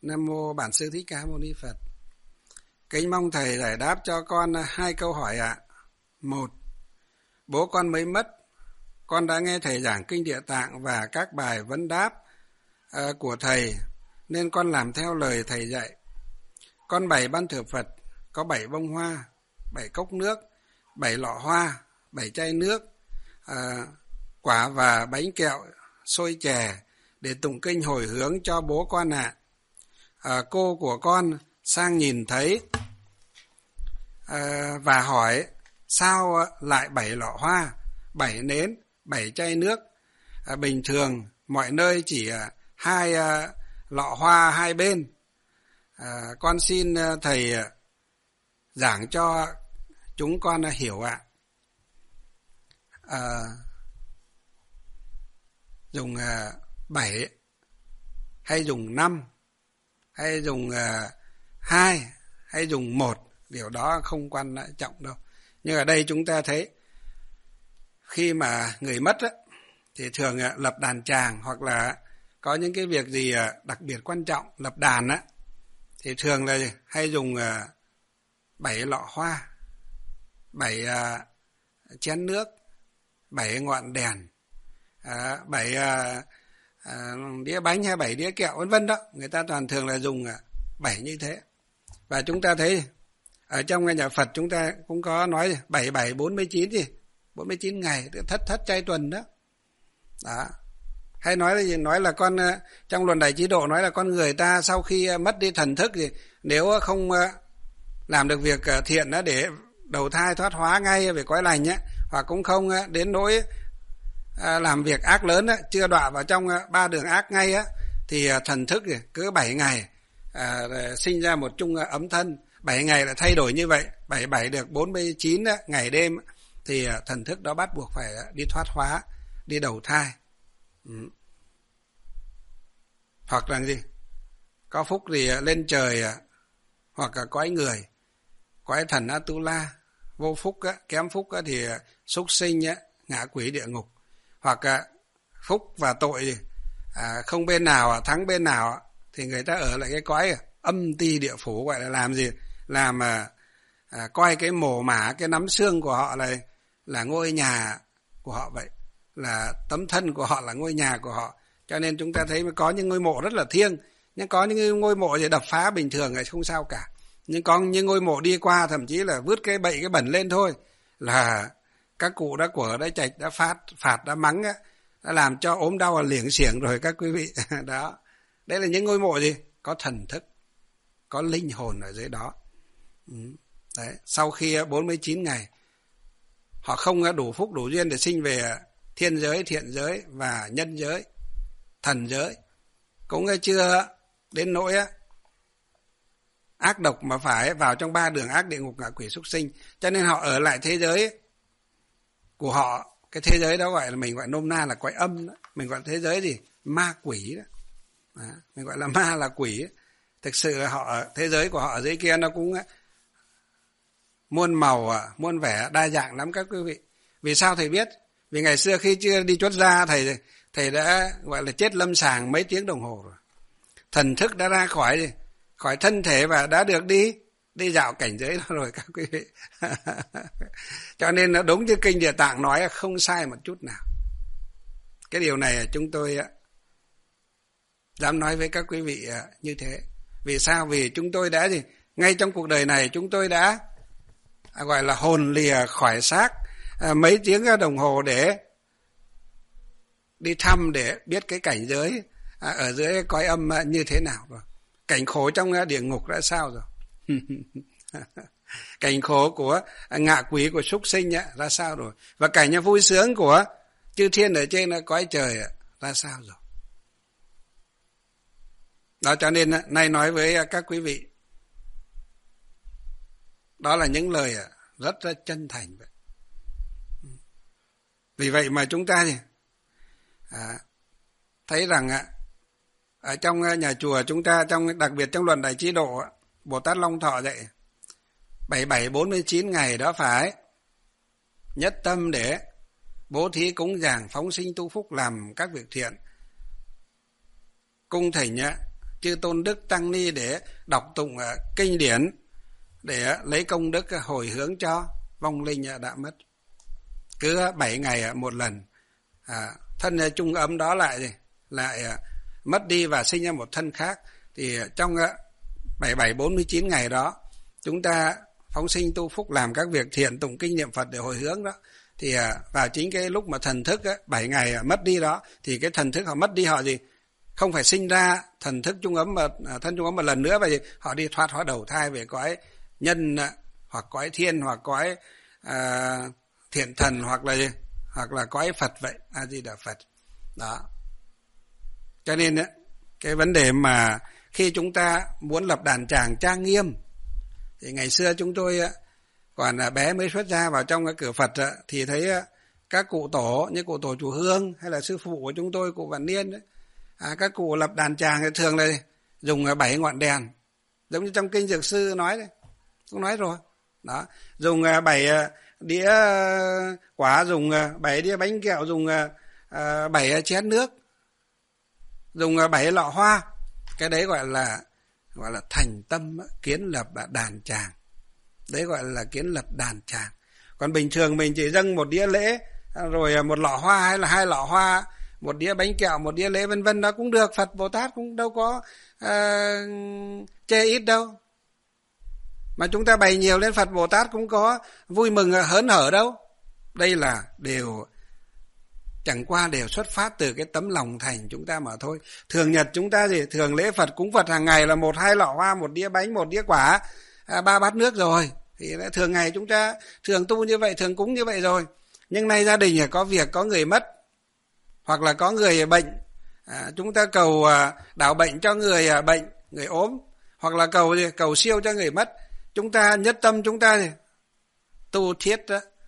Nam mô Bản Sư Thích Ca Mâu Ni Phật. Kính mong thầy giải đáp cho con 2 câu hỏi ạ. 1. Bố con mới mất. Con đã nghe thầy giảng Kinh Địa Tạng và các bài vấn đáp của thầy, nên con làm theo lời thầy dạy. Con bày ban thờ Phật có 7 bông hoa, 7 cốc nước, 7 lọ hoa, 7 chai nước, quả và bánh kẹo, xôi chè để tụng kinh hồi hướng cho bố con ạ. Cô của con sang nhìn thấy và hỏi sao lại 7 lọ hoa, 7 nến, 7 chai nước. Bình thường mọi nơi chỉ 2 lọ hoa 2 bên. Con xin thầy giảng cho chúng con hiểu ạ. Dùng 7 hay dùng 5 hay dùng 2 hay dùng 1, điều đó không quan trọng đâu. Nhưng ở đây chúng ta thấy khi mà người mất á, thì thường lập đàn tràng hoặc là có những cái việc gì đặc biệt quan trọng, lập đàn á, thì thường là hay dùng 7 lọ hoa, 7 chén nước, 7 ngọn đèn, 7 đĩa bánh hay 7 đĩa kẹo vân vân đó. Người ta toàn thường là dùng 7 như thế. Và chúng ta thấy ở trong cái nhà Phật chúng ta cũng có nói 77 49 gì, 49 ngày thất chay tuần đó. Đó. Hay nói là gì? Nói là con trong Luận Đại Chí Độ nói là con người ta sau khi mất đi thần thức thì nếu không làm được việc thiện đó để đầu thai thoát hóa ngay về cõi lành á, hoặc cũng không đến nỗi làm việc ác lớn á, chưa đọa vào trong 3 đường ác ngay á, thì thần thức cứ 7 ngày sinh ra một chung ấm thân, 7 ngày là thay đổi như vậy, 77 được 49 ngày đêm thì thần thức đó bắt buộc phải đi thoát hóa, đi đầu thai. Hoặc là gì? Có phúc thì lên trời, hoặc là cõi người, cõi thần Atula. Vô phúc kém phúc thì súc sinh, ngạ quỷ địa ngục. Hoặc phúc và tội thì không bên nào thắng bên nào thì người ta ở lại cái cõi âm ti địa phủ, gọi là làm gì? Làm coi cái mồ mả, cái nắm xương của họ là ngôi nhà của họ vậy, là tấm thân của họ là ngôi nhà của họ. Cho nên chúng ta thấy có những ngôi mộ rất là thiêng, nhưng có những ngôi mộ thì đập phá bình thường thì không sao cả. Nhưng có những ngôi mộ đi qua thậm chí là vứt cái bậy cái bẩn lên thôi là các cụ đã quở, đã chạch, đã phạt, đã mắng, đã làm cho ốm đau liểng xiểng rồi các quý vị. Đó. Đấy là những ngôi mộ gì? Có thần thức, có linh hồn ở dưới đó. Đấy. Sau khi 49 ngày họ không đủ phúc đủ duyên để sinh về thiên giới, thiện giới và nhân giới, thần giới, cũng chưa đến nỗi ác độc mà phải vào trong 3 đường ác, địa ngục, ngạ quỷ, súc sinh. Cho nên họ ở lại thế giới của họ. Cái thế giới đó gọi là, mình gọi nôm na là cõi âm đó. Mình gọi thế giới gì? Ma quỷ đó. Mình gọi là ma là quỷ. Thực sự là họ, thế giới của họ ở dưới kia nó cũng muôn màu, muôn vẻ, đa dạng lắm các quý vị. Vì sao thầy biết? Vì ngày xưa khi chưa đi出gia, thầy đã gọi là chết lâm sàng mấy tiếng đồng hồ rồi. Thần thức đã ra khỏi thân thể và đã được đi dạo cảnh giới đó rồi các quý vị. Cho nên nó đúng như Kinh Địa Tạng nói, không sai một chút nào. Cái điều này chúng tôi dám nói với các quý vị như thế. Vì sao? Vì chúng tôi đã gì? Ngay trong cuộc đời này chúng tôi đã gọi là hồn lìa khỏi xác mấy tiếng đồng hồ để đi thăm, để biết cái cảnh giới ở dưới cõi âm như thế nào rồi. Cảnh khổ trong địa ngục đã sao rồi. Cảnh khổ của ngạ quỷ, của súc sinh ra sao rồi. Và cảnh vui sướng của chư thiên ở trên cõi trời ra sao rồi. Đó, cho nên nay nói với các quý vị, đó là những lời rất chân thành vậy. Vì vậy mà chúng ta thấy rằng ở trong nhà chùa chúng ta, đặc biệt trong Luận Đại Chí Độ, Bồ Tát Long Thọ dạy 77 49 ngày đó phải nhất tâm để bố thí cúng dường, phóng sinh tu phúc, làm các việc thiện, cung thỉnh chư tôn đức tăng ni để đọc tụng kinh điển, để lấy công đức hồi hướng cho vong linh đã mất. Cứ 7 ngày một lần, thân chung ấm đó lại mất đi và sinh ra một thân khác. Thì trong 47-49 ngày đó, chúng ta phóng sinh tu phúc, làm các việc thiện, tụng kinh niệm Phật để hồi hướng đó. Thì vào chính cái lúc mà thần thức 7 ngày mất đi đó, thì cái thần thức họ mất đi, họ gì? Không phải sinh ra thần thức chung ấm mà thân chung ấm một lần nữa, và họ đi thoát hóa đầu thai về cõi nhân, hoặc cõi thiên, hoặc cõi thiện thần, hoặc là cõi Phật vậy, A Di Đà Phật. Đó. Cho nên cái vấn đề mà khi chúng ta muốn lập đàn tràng trang nghiêm, thì ngày xưa chúng tôi còn bé mới xuất ra vào trong cái cửa Phật thì thấy các cụ tổ như cụ tổ chùa Hương hay là sư phụ của chúng tôi, cụ Vạn Niên đấy, các cụ lập đàn tràng thì thường là dùng 7 ngọn đèn, giống như trong kinh Dược Sư nói đấy, cũng nói rồi đó, dùng 7 đĩa quả, dùng 7 đĩa bánh kẹo, dùng 7 chén nước, dùng 7 lọ hoa. Cái đấy gọi là thành tâm kiến lập đàn tràng. Đấy gọi là kiến lập đàn tràng. Còn bình thường mình chỉ dâng một đĩa lễ, rồi một lọ hoa hay là 2 lọ hoa, một đĩa bánh kẹo, một đĩa lễ vân vân, đó cũng được. Phật Bồ Tát cũng đâu có chê ít đâu. Mà chúng ta bày nhiều lên, Phật Bồ Tát cũng có vui mừng hớn hở đâu. Đây là chẳng qua đều xuất phát từ cái tấm lòng thành chúng ta mà thôi. Thường nhật chúng ta thường lễ Phật cúng Phật hàng ngày là 1-2 lọ hoa, 1 đĩa bánh, 1 đĩa quả, 3 bát nước rồi. Thì thường ngày chúng ta thường tu như vậy, thường cúng như vậy rồi. Nhưng nay gia đình có việc, có người mất, hoặc là có người bệnh, chúng ta cầu đảo bệnh cho người bệnh, người ốm, hoặc là cầu siêu cho người mất. Chúng ta nhất tâm, chúng ta tu thiết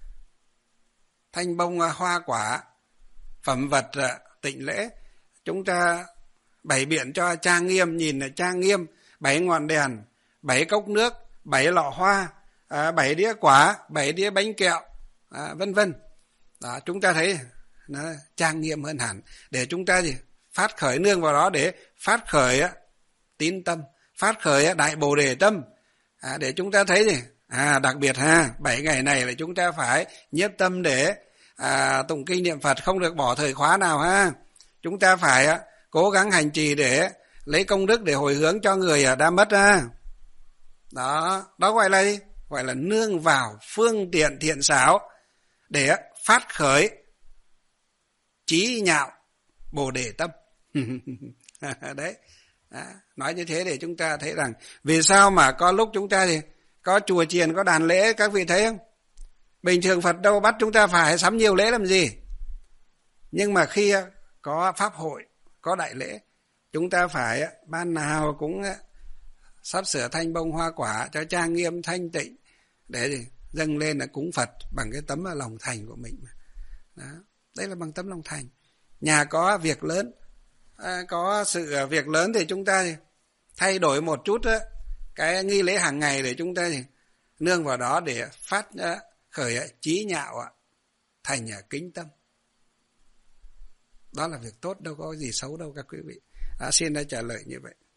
thanh bông hoa quả, phẩm vật tịnh lễ, chúng ta bày biện cho trang nghiêm, nhìn là trang nghiêm. 7 ngọn đèn, 7 cốc nước, 7 lọ hoa, 7 đĩa quả, 7 đĩa bánh kẹo, vân vân. Đó, chúng ta thấy nó trang nghiêm hơn hẳn. Để chúng ta phát khởi nương vào đó, để phát khởi tín tâm, phát khởi đại bồ đề tâm, để chúng ta thấy đặc biệt 7 ngày này là chúng ta phải nhiếp tâm để tụng kinh niệm Phật, không được bỏ thời khóa nào Chúng ta phải cố gắng hành trì để lấy công đức để hồi hướng cho người đã mất Đó gọi là gì? Gọi là nương vào phương tiện thiện xảo để phát khởi trí nhạo bồ đề tâm. Đấy. Nói như thế để chúng ta thấy rằng vì sao mà có lúc chúng ta có chùa chiền, có đàn lễ, các vị thấy không? Bình thường Phật đâu bắt chúng ta phải sắm nhiều lễ làm gì. Nhưng mà khi có pháp hội, có đại lễ, chúng ta phải ban nào cũng sắp sửa thanh bông hoa quả cho trang nghiêm thanh tịnh, để dâng lên là cúng Phật bằng cái tấm lòng thành của mình. Đó. Đấy là bằng tấm lòng thành. Nhà có việc lớn, có sự việc lớn thì chúng ta thay đổi một chút cái nghi lễ hàng ngày để chúng ta nương vào đó để phát khởi trí nhạo thành kính tâm. Đó là việc tốt, đâu có gì xấu đâu các quý vị. Xin trả lời như vậy.